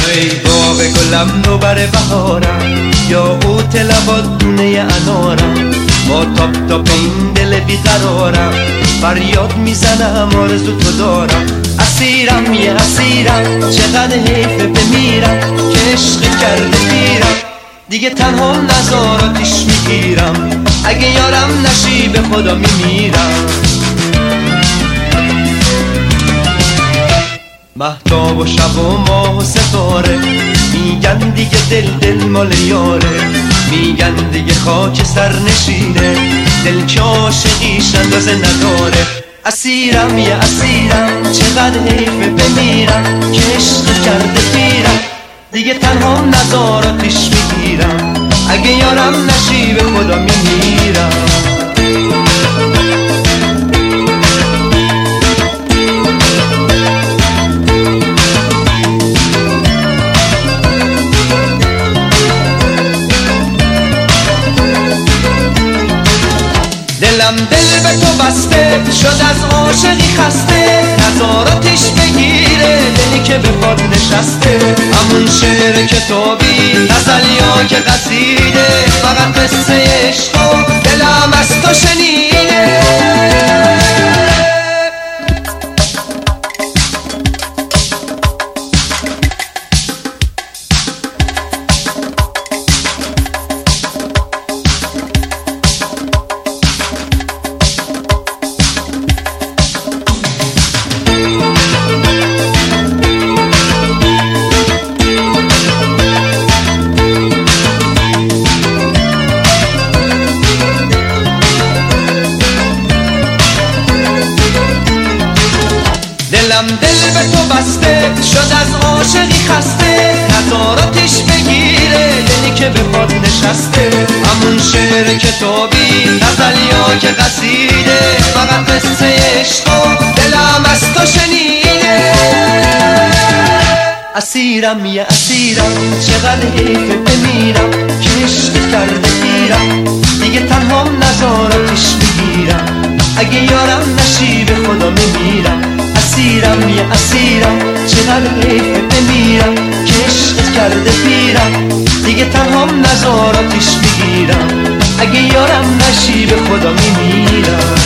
ای باغ گلم نوبر بهارم، یا قوت لبات دونه انارم، با تاپ تاپ این دل بیقرارم فریاد میزنم آرزو تو دارم. اسیرم یه اسیرم، چقدر حیفه بمیرم که عشق کرده پیرم، دیگه تنها نزاراتیش میگیرم، اگه یارم نشی به خدا میمیرم. مهتاب و شب و ماه و ستاره میگن دیگه دل مال یاره، میگن دیگه خاک سر نشینه، دل که عاشقیش اندازه نداره. اسیرم یه اسیرم، چقدر حیفه بمیرم که عشق کرده پیرم، دیگه تنها نزاراتیش میگیرم، اگه یارم نشی به خدا میمیرم. دلم دل به تو بسته شد از عاشقی خسته، نظاراتش بگیره دلی که به پاد نشسته. همون شعر کتابی غزل یا که قصیده، فقط قصه عشق و دلم از تو شنیده. دلم دل به تو بسته شد از عاشقی خسته، نظاراتش بگیره دلی که به پاد نشسته. همون شعر کتابی غزل یا که قصیده، فقط قصه عشق و دلم از تو شنیده. اسیرم یه اسیرم، چقدر حیفه بمیرم که عشق کرده پیرم، دیگه تنها نظاراتش میگیرم، اگه یارم نشی به خدا میمیرم. اسیرم یه اسیرم، چقدر حیفه بمیرم که عشق کرده پیرم، دیگه تنها نظاراتش میگیرم، اگه یارم نشی به خدا میمیرم.